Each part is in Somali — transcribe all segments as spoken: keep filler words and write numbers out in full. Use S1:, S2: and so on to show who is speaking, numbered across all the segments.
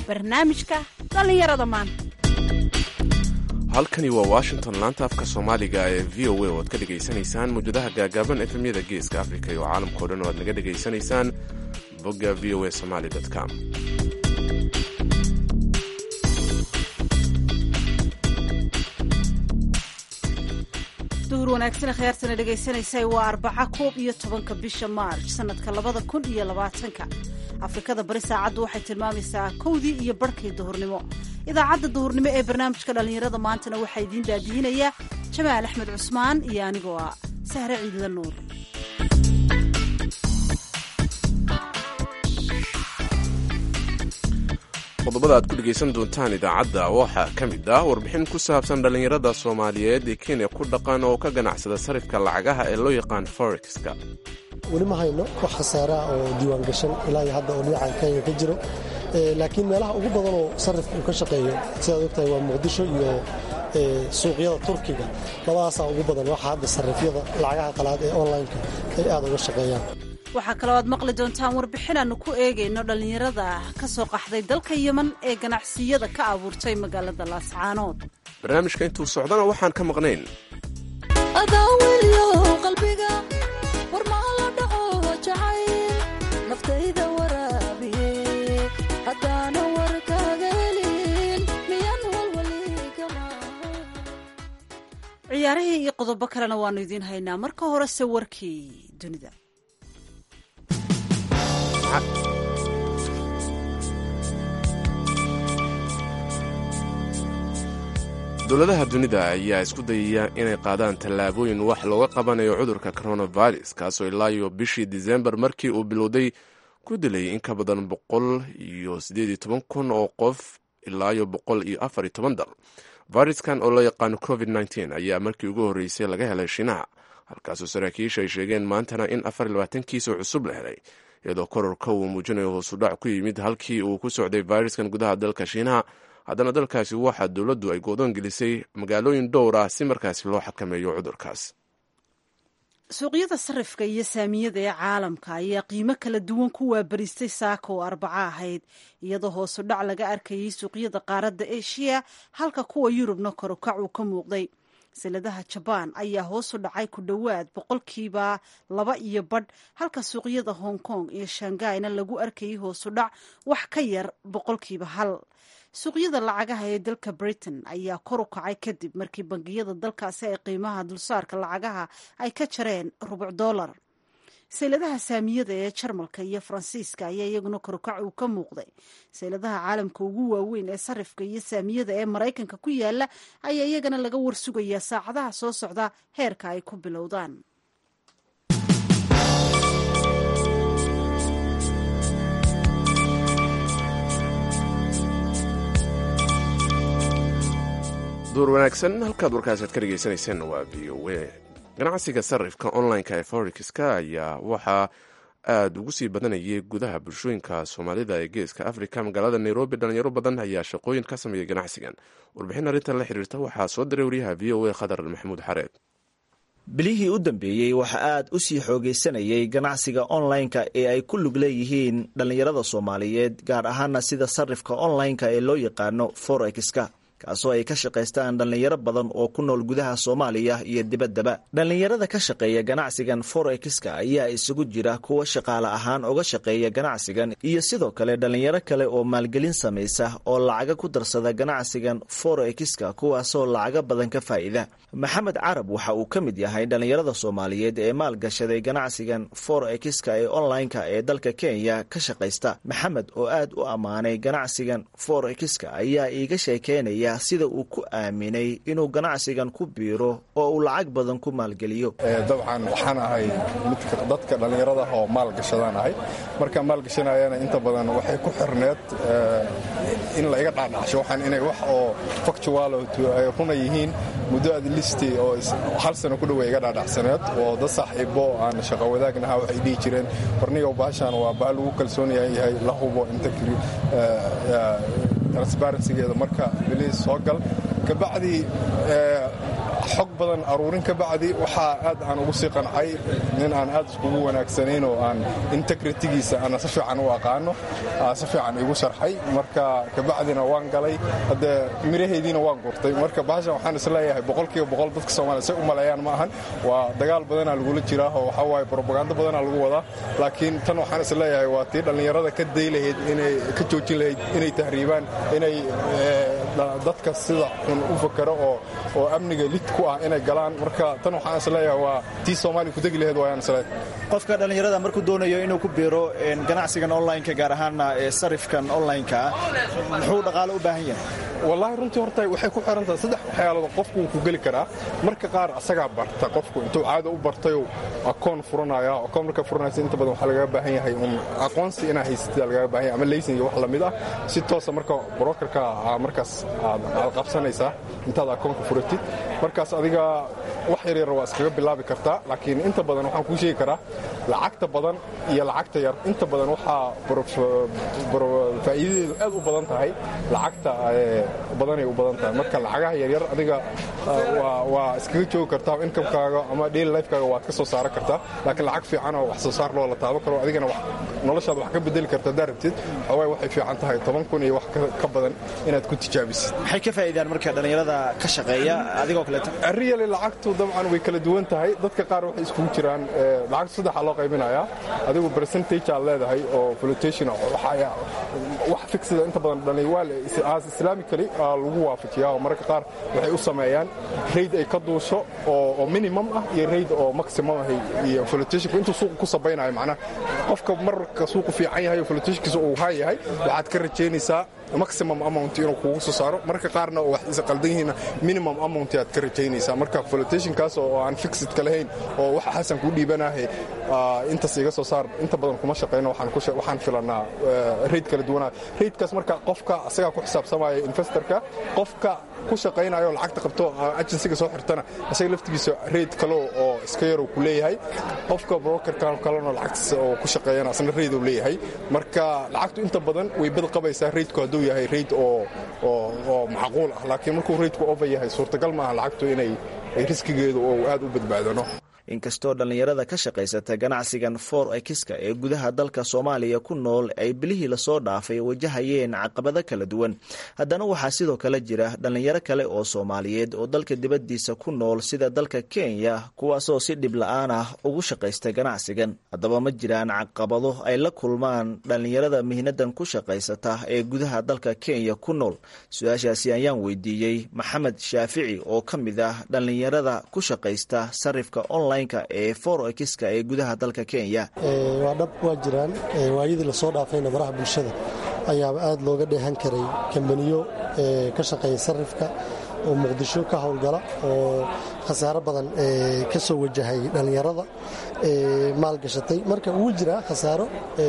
S1: barnaamijka dhallinyarada maanta.
S2: halkani waa washington, laanta afka soomaaliga ee v o a oo aad ka dhegaysanaysaan mawjadaha gaagaaban efemyada geeska afrika iyo caalamkao dhan oo aad naga dhegaysanaysaan bogga v o a somali com.
S1: duhur wanaagsan khiyaartana dhegaysanaysay waa arbaca koob iyo tobanka bisha maarj sanadka labada kun iyo labaatanka. afrikada bari saacaddu waxay tilmaamaysaa kowdii iyo barhkii duhurnimo. idaacadda duhurnimo ee barnaamijka dhallinyarada maantana waxaa idiin daadihinaya jamaal axmed cusmaan iyo anigoo ah sahre ciidla nuur.
S2: qodobada aad ku dhegaysan doontaan idaacadda waxaa ka mid ah warbixin ku saabsan dhallinyarada soomaaliyeed ee kenya ku dhaqan oo ka ganacsada sarifka lacagaha ee loo yaqaan forex-ka.
S3: weli ma hayno wax khasaara oo diiwaan gashan ilaa iyo hadda oo dhinaca kenya ka jiro, laakiin meelaha ugu badan oo sarifka uu ka shaqeeyo sidaad ogtahay waa muqdisho iyo suuqyada turkiga. labadaasaa ugu badan waxa hadda sarifyada lacagaha qalaad ee online-ka ay aad uga shaqeeyaan.
S1: waxaa kaloo aad maqli doontaan warbixin aanu ku eegayno dhallinyarada ka soo qaxday dalka yeman ee ganacsiyada ka abuurtay magaalada laascaanood.
S2: barnaamijka intuu socdana waxaan ka maqnayn
S1: ciyaarihii iyo qodobo kalena waannu idiin haynaa. marka horese warkii dunida.
S2: dowladaha dunida ayaa isku dayaya inay qaadaan tallaabooyin wax looga qabanayo cudurka coronavirus, kaasoo ilaa iyo bishii disembar markii uu bilowday ku dilay in ka badan boqol iyo siddeed iyo toban kun oo qof ilaa iyo boqol iyo afar iyo toban dal. viruskan oo loo yaqaano covid nneteen ayaa markii ugu horreysay laga helay shiinaha, halkaasoo saraakiisha ay sheegeen maantana in afar iyo labaatan kiis oo cusub la helay, iyadoo kororka uu muujinayo hoosudhac ku yimid halkii uu ku socday viruskan gudaha dalka shiinaha. haddana dalkaasi waxaa dowladdu ay go'doon gelisay magaalooyin dhowr ah si markaasi loo xakameeyo cudurkaas.
S1: suuqyada sarifka iyo saamiyada ee caalamka ayaa qiimo kala duwan ku waabariistay saaka oo arbaco ahayd, iyadoo hoosudhac laga arkayay suuqyada qaaradda eshiya, halka kuwa yurubna korokac uu ka muuqday. siladaha jabaan ayaa hoosu dhacay ku dhowaad boqolkiiba laba iyo badh, halka suuqyada hong kong iyo shanghayna lagu arkayay hoosudhac wax ka yar boqolkiiba hal. suuqyada lacagaha ee dalka britain ayaa kor u kacay kadib markii bangiyada dalkaasi ay qiimaha dulsaarka lacagaha ay ka jareen rubuc dollar. sayladaha saamiyada ee jarmalka iyo faransiiska ayaa iyaguna korukac uu ka muuqday. sayladaha caalamka ugu waaweyn ee sarifka iyo saamiyada ee maraykanka ku yaala ayaa iyagana laga warsugayaa saacadaha soo socda heerka ay ku bilowdaan.
S2: duur wanaagsan, halkaad warkaasaad ka dhegaysanaysaen waa v o a. ganacsiga sarifka online-ka ee forex-ka ayaa waxaa aada ugu sii badanayay gudaha bulshooyinka soomaalida ee geeska africa. magaalada nairobi dhalinyaro badan ayaa shaqooyin ka sameeyay ganacsigan. warbixin arrintan la xiriirta waxaa soo diray wariyaha v o a khadar maxamuud xareed.
S4: bilihii u dambeeyey waxaa aad u sii xoogaysanayay ganacsiga online-ka ee ay ku lug leeyihiin dhallinyarada soomaaliyeed, gaar ahaana sida sarifka online-ka ee loo yaqaano forex-ka, kaasoo ay ka shaqaystaan dhallinyaro badan oo ku nool gudaha Soomaaliya iyo dibaddaba. dhallinyarada ka shaqeeya ganacsigan forex-ka ayaa isugu jira kuwa shaqaale ahaan uga shaqeeya ganacsigan iyo sidoo kale dhallinyaro kale oo maalgelin samaysa oo lacaga ku darsada ganacsigan forex-ka, kuwaasoo lacaga badan ka faa'iida. maxamed carab waxa uu ka mid yahay dhallinyarada Soomaaliyeed ee maalgashaday ganacsigan forex-ka ee online-ka ee dalka Kenya ka shaqaysta. maxamed oo aad u ammaanay ganacsigan forex-ka ayaa iiga sheekeynaya sida uu ku aaminay inuu ganacsigan ku biiro oo uu lacag badan ku maalgeliyo.
S5: dabcan waxaan ahay mid dadka dhallinyarada oo maalgashadaan ahay. marka maalgashanayana inta badan waxay ku xirneed in la iga dhaadhacsho waxaan inay wax oo factual ay runa yihiin. muddo aad listi oo hal sano ku dhow iga dhaadhacsaneed oo dad saaxiibo aan shaqo wadaagnaha waxay dhihi jireen barniga baashaan waa baa lagu kalsoon yahay la hubo inta transparency-geeda marka bilis soo gal kabacdi xog badan aruurin ka bacdi waxaa aad aan ugu sii qancay nin aan aad iskugu wanaagsanayn oo aan integritigiisa ana si fiican u aqaano si fiican igu sharxay marka kabacdina waan galay hadde mirahaydiina waan gurtay marka bahashan waxaan isleeyahay boqolkiiba boqol dadka Soomaaliya say u maleeyaan ma ahan waa dagaal badan lagula jiraa oo waxa waaye propaganda badan lagu wadaa laakiin tan waxaan isleeyahay waa tii dhalinyarada ka daylahayd inay ka joojin lahayd inay tahriibaan inay dadka sida xun u fakaro oo oo amniga lid ku ah inay galaan marka tan waxaan isleeyahay waa tii Soomaaliya ku dagi lahayd waayaan isleeyahay
S4: qofka dhalinyarada markuu doonayo inuu ku biiro ganacsigan online-ka gaar ahaan sarifkan online-ka muxuu dhaqaale u baahan yahay
S5: wallahi runtii horta waxay ku xiran tahay saddex waxyaalood qofku uu ku gali karaa marka qaar asaga barta qofku intuu caado u bartay akoon furanaya akoon marka furanaysa inta badan waxa laga baahan yahay um aqoonsi inaa haysatid laga baahan yahay ama laysin iyo wax la mid ah si toos ah marka brokerka markaas aad qabsanaysa intaad akoonka furatid markaas adiga wax yar yar waa iskaga bilaabi kartaa laakiin inta badan waxaan ku sheegi karaa lacagta badan iyo lacagta yar inta badan waxa faa'iidadeedu aad u badan tahay lacagta badan ay u badan tahay marka lacagaha yar yar adiga waa waa iskaga joogi kartaa income-kaaga ama daily life-kaaga waad ka soo saaran kartaa laakiin lacag fiican oo wax soo saar loo la taaban karo adigana wax noloshaada wax ka bedeli kartaa daarabtid waxay waxay fiican tahay toban kun iyo wax ka badan inaad ku tijaabisid
S4: maxay ka faa'iidaan marka dhalinyarada ka shaqeeya adigoo kale
S5: really lacagtu dabcan way kala duwan tahay dadka qaar waxay isku jiraan lacag saddex loo qaybinayaa adigu percentage aad leedahay oo flotation waxa wax fixida inta badan dhalinyarada islamically lagu waafajiyaa oo marka qaar waxay u sameeyaan rate ay ka duusho oo minimum ah iyo rate oo maximum ah iyo flotation intuu suuq ku sabaynayo macnaha qofka marka suuq fiican yahay oo flotationkiisa uu high yahay waxaad ka rajaynaysaa maximum amount inuu kugu soo saaro marka qaarna wax is qaldan yihiin minimum amount aad ka rajaynaysaa marka flotationkaas oo aan fixed ka lahayn oo waxa xasan ku dhiibanahay inta siiga soo saar inta badan kuma shaqeyno waxaan ku waxaan filanaa rate kala duwanaa ratekaas marka qofka asaga ku xisaabtamaya investorka qofka ku shaqeynayo lacagta qabto agency-ga soo xirtana asaga laftigiisa rate kale oo iska yar uu ku leeyahay qofka brokerka kalena lacagtiisa oo ku shaqeeyana asna rate uu leeyahay marka lacagtu inta badan way bad qabaysaa rate-ku haduu yahay rate oo oo oo macquul ah laakiin markuu rate-ku over yahay suurtagal ma aha lacagtu inay riskigeedu oo aad u badbaadano
S4: inkastoo dhallinyarada ka shaqaysata ganacsigan forex-ka ee gudaha dalka Soomaaliya ku nool ay bilihii la soo dhaafay wajahayeen caqabado kala duwan haddana waxaa sidoo kale jira dhalinyaro kale oo Soomaaliyeed oo dalka dibadiisa ku nool sida dalka Kenya kuwaasoo si dhib la'aan ah ugu shaqaysta ganacsigan haddaba ma jiraan caqabado ay la kulmaan dhalinyarada mihnadan ku shaqaysata ee gudaha dalka Kenya ku nool su-aashaasi ayaan weydiiyey Maxamed Shaafici oo ka mid ah dhalinyarada ku shaqaysta sarifka online ee forex-ka ee gudaha dalka Kenya
S3: waa dhab waa jiraan waayadii la soo dhaafayna baraha bulshada ayaa aad looga dheehan karay kambaniyo ka shaqeeya sarifka oo Muqdisho ka howlgala oo khasaaro badan ka soo wajahay dhalinyarada maal gashatay marka uu jira khasaaro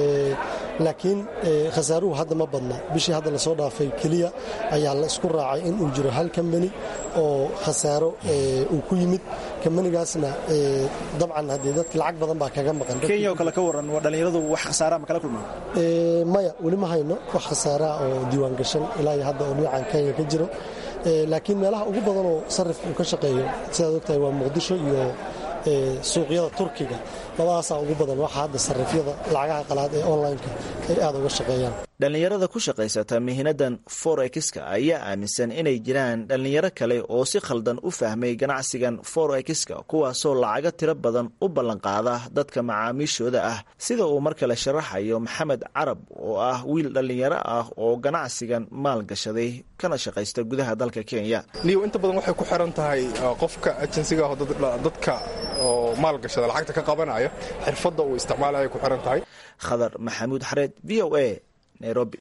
S3: laakiin khasaaruhu hadda ma badna bishii hadda la soo dhaafay kaliya ayaa la isku raacay in uu jiro hal kambani oo khasaaro uu ku yimid kambanigaasna dabcan haddii dadka lacag badan baa kaga maqan
S4: Kenya oo kale ka waran waa dhalinyaradu wax khasaara ma kala kulmaan
S3: maya weli ma hayno wax khasaara oo diiwaan gashan ilaa hadda oo dhinacan Kenya ka jiro laakiin meelaha ugu badan oo sarifka uu ka shaqeeyo sidaad ogtahay waa Muqdisho iyo suuqyada Turkiga labadaas ugu badan waxa hadda sarifyada lacagaha qalaad ee online-ka ay aad uga shaqeeyaan
S4: dhalinyarada ku shaqaysata mihnadan forex-ka ayaa aaminsan inay jiraan dhalinyaro kale oo si khaldan u fahmay ganacsigan forex-ka kuwaasoo lacaga tiro badan u ballan qaada dadka macaamiishooda ah sida uu mar kale sharaxayo Maxamed Carab oo ah wiil dhalinyaro ah oo ganacsigan maal gashaday kana shaqaysta gudaha dalka Kenya
S5: niyo inta badan waxay ku xiran tahay qofka agency-ga dadka oo maal gashada lacagta ka qabanaya xirfadda uu isticmaalayo ku xiran tahay
S4: Khadar Maxamuud Xareed V O A Nairobi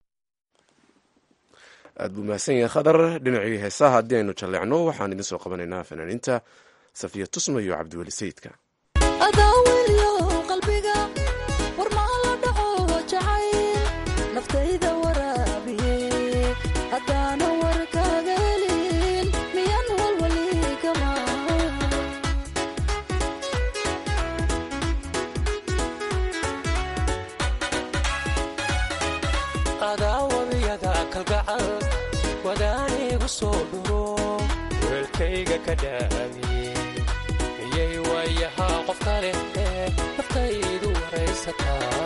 S2: aad buu mahadsan yahay Khadar dhinacii heesaha haddii aynu jalleecno waxaan idin soo qabanaynaa fanaaniinta Safiya Tusma iyo Cabdiweli Sayidka
S6: ka dhaamiyey miyay waayahaa qof kale naftaydu waraysataa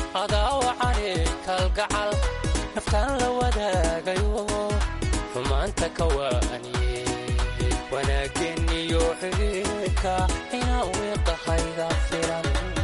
S6: adaa wacane kalgacal naftaan la wadaagayo xumaanta ka waaniye wanaageniyo xiriirka inaa wiiqahayga filan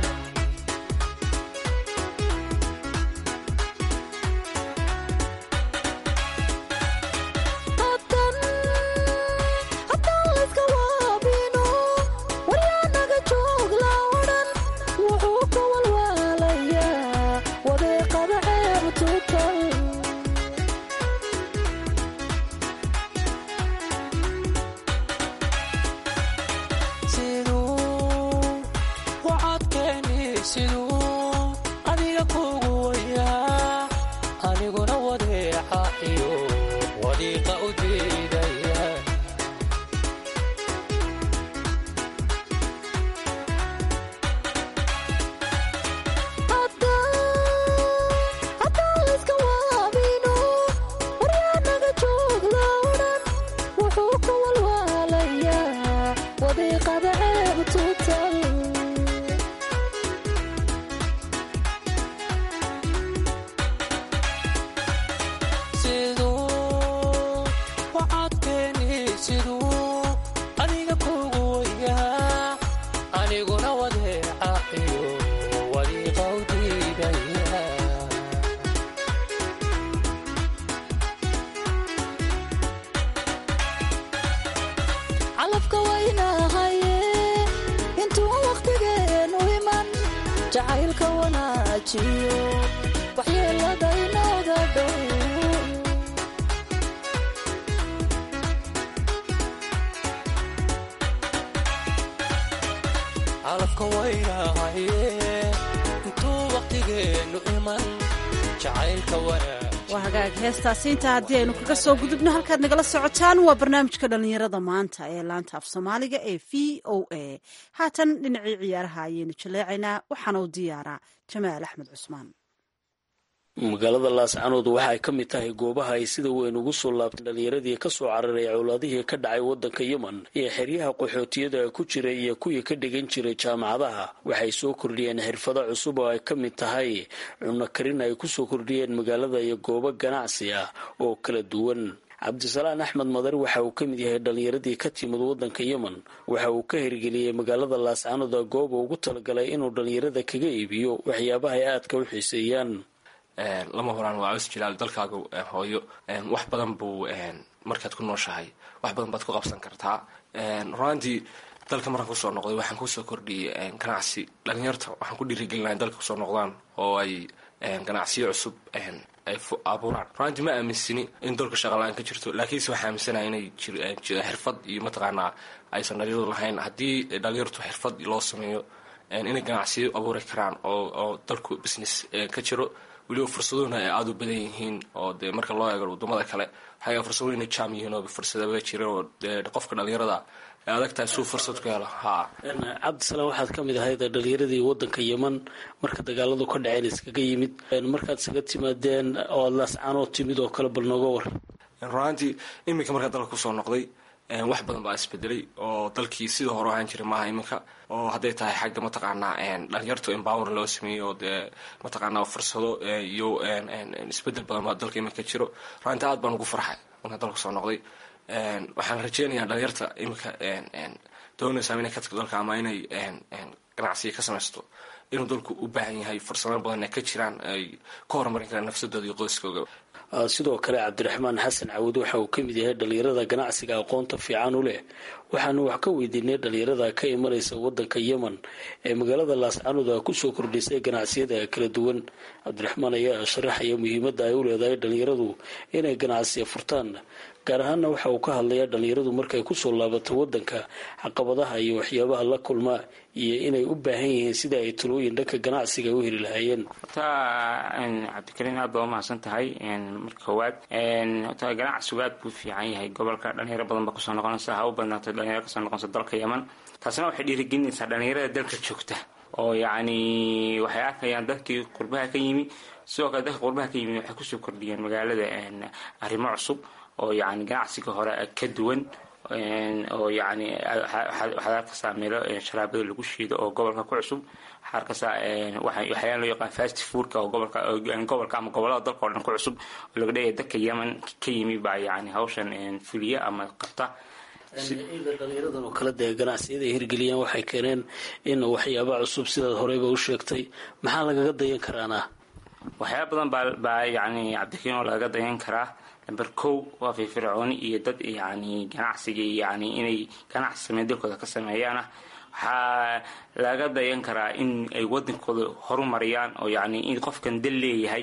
S1: waa hagaag heestaasi intaa haddii aynu kaga soo gudubno halkaad nagala socotaan waa barnaamijka dhallinyarada maanta ee laanta af soomaaliga ee v o a haatan dhinacii ciyaaraha ayaynu jaleecaynaa waxaana u diyaaraa jamaal axmed cusmaan.
S7: magaalada laascanood waxa ay ka mid tahay goobaha ay sida weyn ugu soo laabtay dhallinyaradii ka soo cararay cowlaadihii ka dhacay waddanka yemen iyo xeryaha qaxootiyada ku jiray iyo kuwii ka dhigan jiray jaamacadaha waxay soo kordhiyeen xirfado cusub oo ay ka mid tahay cunno karin ay ku soo kordhiyeen magaalada iyo goobo ganacsi ah oo kala duwan. cabdisalaan axmed madar waxa uu ka mid yahay dhallinyaradii ka timid waddanka yemen waxa uu ka hirgeliyey magaalada laascanood gooba ugu talagalay inuu dhallinyarada kaga iibiyo waxyaabaha ay aadka u xiiseeyaan.
S8: lama horaan waa cus jilaal dalkaaga hooyo wax badan buu markaad ku nooshahay wax badan baad ku qabsan kartaa. runaantii dalka markaan kusoo noqday waxaan kusoo kordhiyey ganacsi dhalinyarta waxaan ku dhiirigelinahay dalka kusoo noqdaan oo ay ganacsiyo cusub ay abuuraan. runaantii ma aaminsini in dalka shaqalaan ka jirto laakiinse waxaa aaminsanaha inay xirfad iyo mataqaanaa aysan dhalinyaradu lahayn. haddii dhalinyartu xirfad loo sameeyo inay ganacsiyo abuuri karaan oo dalku business ka jiro weliba fursaduhuna ay aada u badan yihiin oo dee marka loo eego wadamada kale waxaa fursado inay jaam yihiin oo fursadaba jiran oo dee qofka dhalinyarada ay adag tahay suu fursad ku helo. ha
S7: cabdisalaan waxaad ka mid ahayd dhalinyaradii waddanka yemen marka dagaaladu ka dhaceen iskaga yimid markaad isaga timaadeen oo aad laascaanood timid oo kale bal nooga war.
S8: runaantii iminka markaa dalka kusoo noqday wax badan baa isbedelay oo dalkii sidii hore ahaan jiray maaha iminka oo hadday tahay xagga mataqaanaa dhalinyarta empower loo sameeyey oo dee mataqaanaa fursado iyo isbedel badan baa dalka iminka jiro. runaantii aad baan ugu farxay markaa dalka kusoo noqday. waxaan rajeynayaa dhalinyarta iminka doonaysaa inay ka tagto dalka ama inay ganacsiga ka samaysto inuu dalku u baahan yahay fursado badan ay ka jiraan ay ka horumarin karaan nafsadooda iyo qoyskooga.
S7: sidoo kale cabdiraxmaan xasan cawud waxa uu ka mid yahay dhallinyarada ganacsiga aqoonta fiican u leh waxaanu wax ka weydiinay dhallinyarada ka imanaysa waddanka yemen ee magaalada laascanood kusoo kordhisay ganacsiyada kala duwan. cabdiraxmaan ayaa sharaxaya muhiimadda ay u leedahay dhallinyaradu inay ganacsiya furtaan gaar ahaanna waxa uu ka hadlayaa dhallinyaradu markay kusoo laabato waddanka caqabadaha iyo waxyaabaha la kulma iyo inay u baahan yihiin sida ay talooyin dhanka ganacsiga u heli lahaayeen.
S9: cabdikariin aad baa umahadsan tahay. marka koowaad ganacsigu aad buu fiican yahay gobolka dhalinyaro badan baa kusoo noqonaysa ha u badnaato dhalinyaro kasoo noqonaysa dalka yemen taasina waxay dhiirigelinaysaa dhalinyarada dalka joogta oo yacni waxay arkayaan dadkii qurbaha ka yimi sidoo kale dadka qurbaha ka yimi waxay kusoo kordhiyeen magaalada arrimo cusub oo yacni ganacsiga hore ka duwan oo yani waxaad arkaysaa meelo sharaabada lagu shiido oo gobolka ku cusub waxaa arkaysaa waxyaala loo yaqaan fast foodka oo gobolka gobolka ama gobolada dalka oo dhan ku cusub oo laga dhigaya dadka yemen ka yimi baa yani hawshan fuliya ama qabta.
S7: dhalinyaradan oo kale dee ganacsiyada ay hirgeliyaan waxay keeneen in waxyaaba cusub sidaad horeyba u sheegtay, maxaa lagaga dayan karaana?
S9: waxyaaba badan baa baa yani cabdikariin oo lagaga dayan karaa. number kow waa firfircooni iyo dad yani ganacsiga yani inay ganacsi sameyn dalkooda ka sameeyaana waxaa laga dayan karaa in ay wadankooda horumariyaan oo yani in qofkan dal leeyahay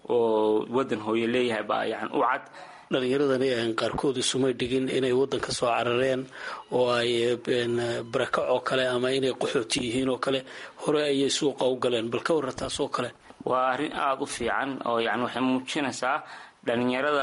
S9: oo wadan hooyo leeyahay baa yani u cad.
S7: dhalinyaradani aan qaarkood isumay dhigin inay waddan ka soo carareen oo ay barakac oo kale ama inay qaxooti yihiin oo kale hore ayay suuqa u galeen, bal ka warran taas oo kale.
S9: waa arrin aada u fiican oo yani waxay muujinaysaa dhalinyarada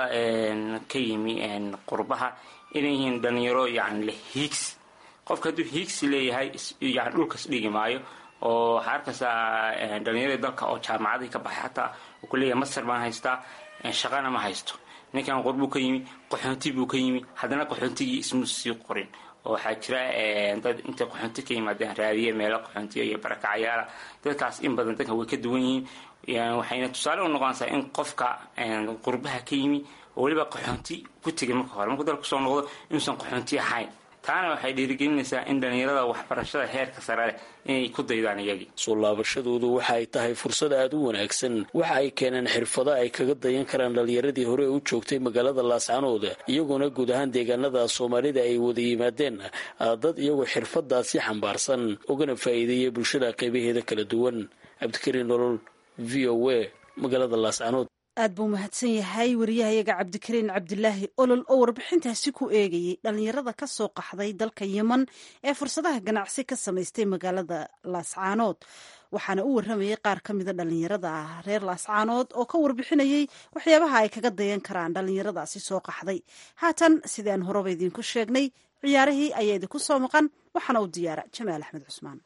S9: ka yimi qurbaha inay yihiin dhalinyaro yani leh hiigsi. qofka hadduu hiigsi leeyahay yani dhulkas dhigi maayo oo waxaa arkaysaa dhalinyarada dalka oo jaamacadii ka baxay xataa uu ku leeyahay masar baan haystaa shaqana ma haysto. ninkan qurbuu ka yimi qaxoonti buu ka yimi haddana qaxoontigii ismu sii qorin oo waxaa jira dad intay qaxoonti ka yimaadeen raadiye meelo qaxoontiya iyo barakacyaala. dadkaas in badan dadka way ka duwan yihiin waxayna tusaale u noqonaysaa in qofka qurbaha ka yimi oo weliba qaxoonti ku tegay marka hore markuu dalka kusoo noqdo inuusan qaxoonti ahayn. taana waxay dhiirigelinaysaa in dhalinyarada waxbarashada heerka sare leh inay ku daydaan iyagii.
S7: soo laabashadoodu waxa ay tahay fursad aada u wanaagsan. waxa ay keeneen xirfado ay kaga dayan karaan dhalinyaradii hore u joogtay magaalada laascanood, iyagoona guud ahaan deegaanada soomaalida ay wada yimaadeen dad iyagoo xirfadaasi xambaarsan ugana faa'iideeyay bulshada qaybaheeda kala duwan. cabdikariin nolol, v o a, magaalada laascanood.
S1: aad buu mahadsan yahay wariyahayaga cabdikariin cabdilaahi olol oo warbixintaasi ku eegayay dhalinyarada ka soo qaxday dalka yemen ee fursadaha ganacsi ka samaystay magaalada laascaanood. waxaana u waramayay qaar ka mida dhalinyarada reer laascaanood oo ka warbixinayay waxyaabaha ay kaga dayan karaan dhalinyaradaasi soo qaxday. haatan sidii aan horeba idiinku sheegnay ciyaarihii ayaa idinku soo maqan, waxaana u diyaara jamaal axmed cusmaan.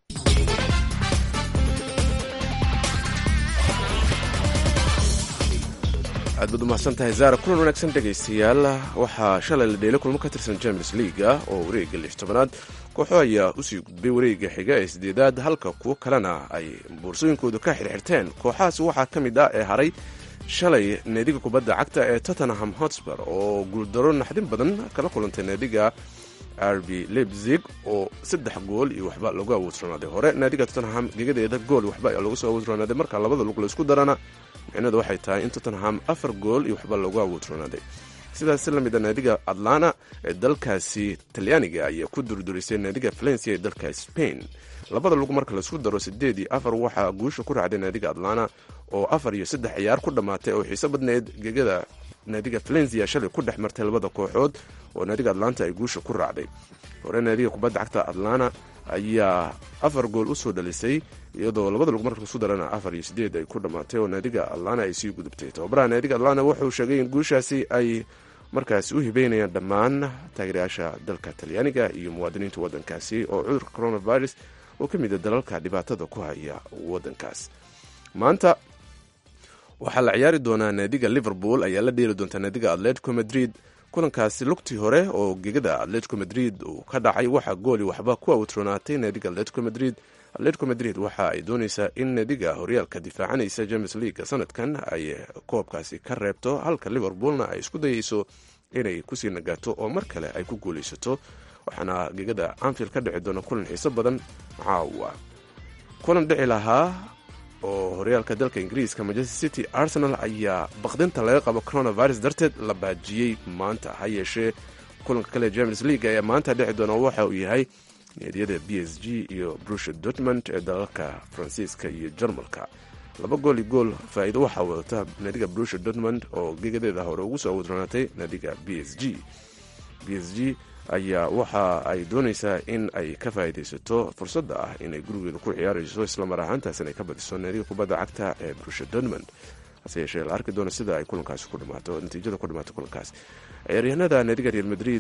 S2: aad baad umahadsan tahay zaara. kulan wanaagsan dhegaystayaal. waxaa shalay la dheelay kulmo ka tirsan champions leaga oo wareega lix tobanaad kooxo ayaa usii gudbay wareega xiga ee sideedaad halka kuwo kalena ay boorsooyinkoodu ka xirxirteen. kooxahaas waxaa ka mid ah ee haray shalay naadiga kubadda cagta ee tottenham hotspur oo guuldaro naxdin badan kala kulantay naadiga r b leipzig oo saddex gool iyo waxba lagu awoodroonaaday. hore naadiga tottenham gegadeeda gool waxba ayaa lagu soo awoodroonaaday. marka labada lug la isku darana micnadu waxay tahay in tottenham afar gool iyo waxba lagu awoodroonaaday. sidaas la mid a naadiga atlanta ee dalkaasi talyaaniga ayaa ku durdurisay naadiga valencia ee dalka spain. labada lug marka laisku daro sideed iyo afar waxaa guusha ku raacday naadiga atlanta oo afar iyo saddex ciyaar ku dhammaatay oo xiiso badneed gegada naadiga valencia shalay ku dhex martay labada kooxood oo naadiga atlanta ay guusha ku raacday. hore naadiga kubadda cagta atlanta ayaa afar gool u soo dhalisay iyadoo labada lug marka laisku darana afar iyo sideed ay ku dhammaatay oo naadiga atlanta ay sii gudubtay. tababaraha naadiga atlanta wuxuu sheegay in guushaasi ay markaasi u hibeynayaan dhammaan taageerayaasha dalka talyaaniga iyo muwaadiniinta waddankaasi oo cudurka coronavirus oo ka mida dalalka dhibaatada ku haya waddankaas. maanta waxaa la ciyaari doonaa naadiga liverpool ayaa la dheeli doontaa naadiga atletico madrid. kulankaasi lugtii hore oo gegada atletico madrid uu ka dhacay waxaa gooli waxba ku awtronaatay naadiga atletico madrid. atletico madrid waxa ay doonaysaa in naadiga horyaalka difaacanaysa champions league sanadkan ay koobkaasi ka reebto, halka liverpoolna ay isku dayayso inay kusii nagaato oo mar kale ay ku guulaysato. waxaana gegada anfield ka dhici doona kulan xiiso badan caawa. kulan dhici lahaa oo horyaalka dalka ingiriiska manchester city arsenal ayaa baqdinta laga qabo coronavirus darteed la baajiyey maanta. ha yeeshee kulanka kale champions league ayaa maanta dhici doona waxa uu yahay naadiyada b s g iyo brusha dortmund ee dalalka faransiiska iyo jarmalka. laba gool iyo gool faa'iido waxaa wadata naadiga brusha dortmund oo gegadeeda hore ugu soo awoodronaatay naadiga b s g. b s g ayaa waxa ay doonaysaa in ay ka faa'iidaysato fursadda ah inay gurigeeda ku ciyaarayso islamar ahaantaasina ay ka badiso naadiga kubadda cagta ee brusha dortmund. hase yeeshee la arki doono sida ay kulankaasi ku dhamaato natiijada ku dhamaato kulankaas. ciyaaryahanada naadiga real madrid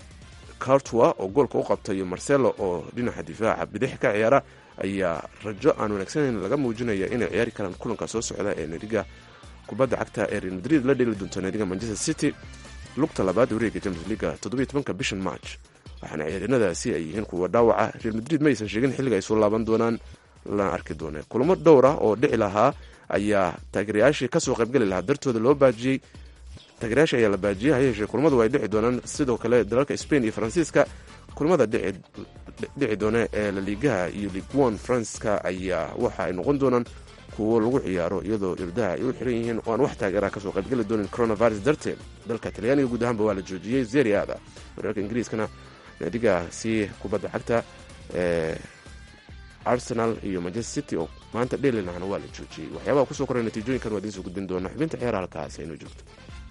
S2: cartua oo goolka u qabta iyo marcelo oo dhinaca difaaca bidix ka ciyaara ayaa rajo aan wanaagsanayn laga muujinaya inay ciyaari karaan kulanka soo socda ee naadiga kubadda cagta ee real madrid la dheeli doonto naadiga manchester city. lugta labaad wareega champions leaga toddobiyo tobanka bishan march waxaana ciyaaryanadaasi ay yihiin kuwa dhaawaca. Real Madrid ma aysan sheegin xilliga ay soo laaban doonaan, lana arki doonee. kulamo dhowr ah oo dhici lahaa ayaa taageerayaashii kasoo qaybgeli lahaa dartooda loo baajiyey. taageerayaasha ayaa la baajiyey, hayeeshee kulamadu way dhici doonaan. sidoo kale dalalka Spain iyo Faransiiska kulamada dhici doona ee La Ligaha iyo Ligue one Franska ayaa waxa ay noqon doonaan kuwo lagu ciyaaro iyadoo irdaha ay u xiran yihiin oo aan wax taageeraha kasoo qaybgeli doonin coronavirus darteed. dalka talyaaniga guud ahaanba waa la joojiyey Serie A da. wararka ingiriiskana naadiga si kubadda cagta ee Arsenal iyo Manchester City oo maanta dheelinahana waa la joojiyey. waxyaabaha kusoo koray natiijooyinkan waa idiin soo gudbin doona xubinta ciyaaraha halkaas aynu joogto.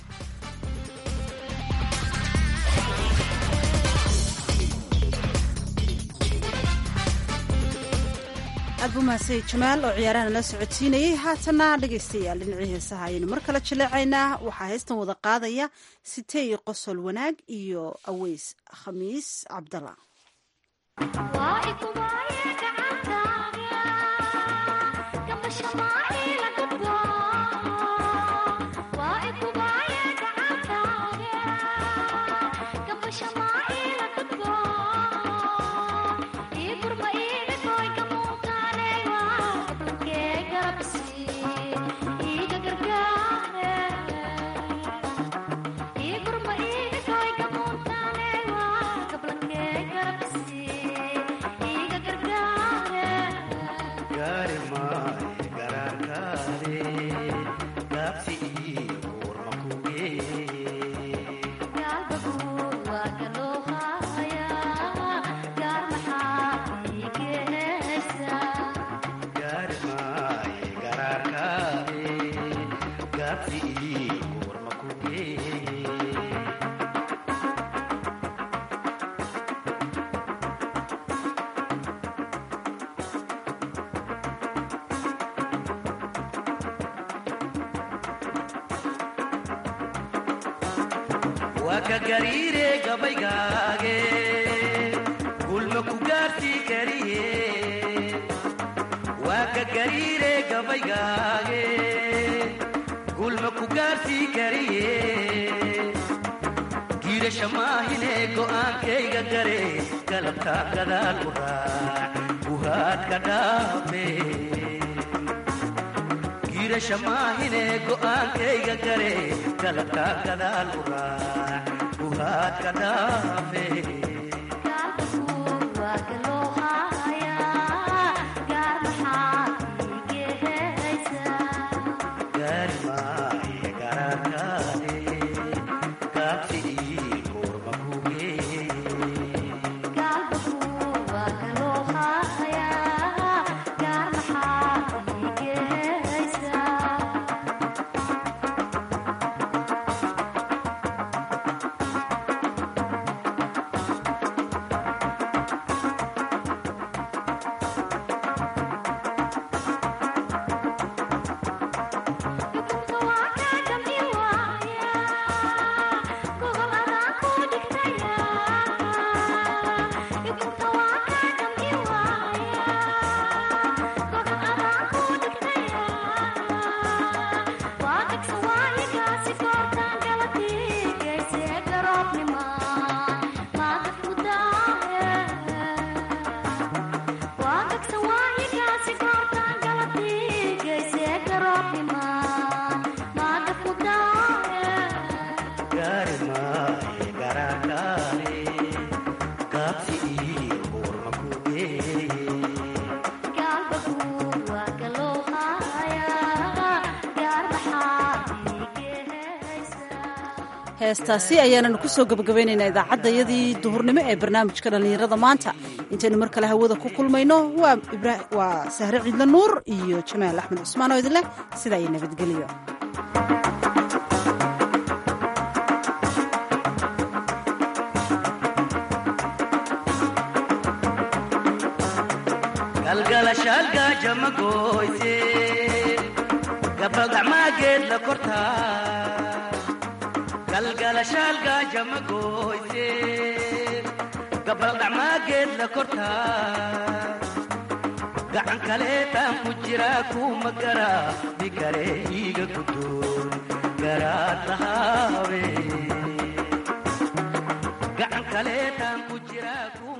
S1: aad buu mahadsanyahay jamaal oo ciyaaraha nala socodsiinayay. haatana dhegaystayaal dhinacii heesaha ayaynu mar kale jaleecaynaa. waxaa heystan wada qaadaya Sitey Qosol Wanaag iyo Aweys Khamiis Cabdalla.
S10: gariire gabaygaage gulma ku gaarti kariye waa ka gariire gabaygaage gulma ku gaarti kariye giirasha maahine go'aankayga gare galabta gadaal u raac guhaadka dhaafe giirasha maahine go'aankayga gare galabta gadaal u raac guhaadka dhaafe
S1: heestaasi ayaananu ku soo gabagabaynaynaa idaacaddayadii duhurnimo ee barnaamijka dhallinyarada maanta. intaynu mar kale hawada ku kulmayno waa sahre ciidla nuur iyo jamaal axmed cusmaan oo idin leh sidaa iyo nabadgelyo.
S10: galgalashaalgaajamagoyse gabaldhacmaageed la kortaa galgalashaalgaajamagoyse gabaldhacmaageed la kortaa gacan kaleetaan ku jiraa kuma garaa bikale iiga gudoon garaad lahaawe kaleetaan ku jira ku